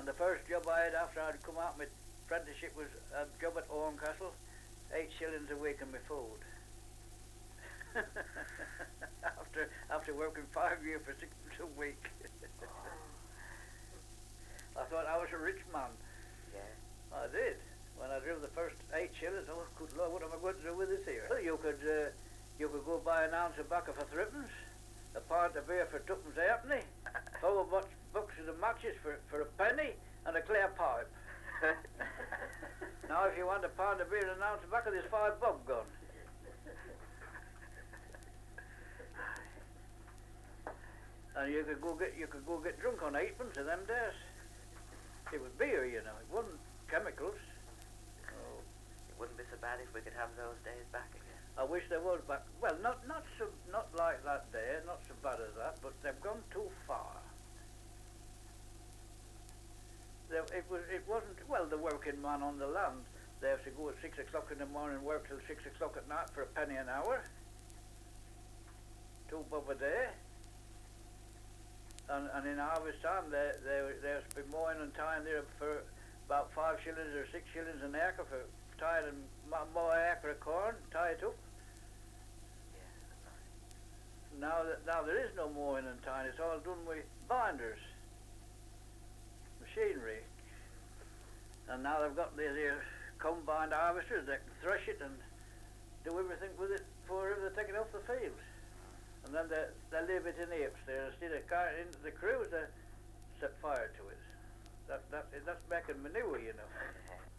And the first job I had after I'd come out of my apprenticeship was a job at Horncastle, 8 shillings a week on my food. after working 5 years for 6 a week. I thought I was a rich man. Yeah. I did. When I drew the first 8 shillings, oh good Lord, what am I going to do with this here? Well, you could go buy an ounce of tobacco for threepence, a pint of beer for twopence halfpenny, 4 boxes of matches for a penny, and a clear pipe. Now if you want a pint of beer and an ounce of tobacco, there's 5 bob gone. And you could go get drunk on 8pence of them days. It was beer, you know, it wasn't chemicals. Oh. It wouldn't be so bad if we could have those days back again. I wish there was back. Well, not like that day, not so bad as that, but they've gone too far. It wasn't, well, the working man on the land, they have to go at 6 o'clock in the morning and work till 6 o'clock at night for a penny an hour. 2 bob a day. And in harvest time, there has to be mowing and tying there for about 5 shillings or 6 shillings an acre for tying and mow an acre of corn, tie it up. Yeah. Now there is no mowing and tying, it's all done with binders, machinery. And now they've got these here combined harvesters that can thresh it and do everything with it before they're taken off the field. And then they leave it in heaps there. Instead of carrying it into the crews, they set fire to it. That's making manure, you know.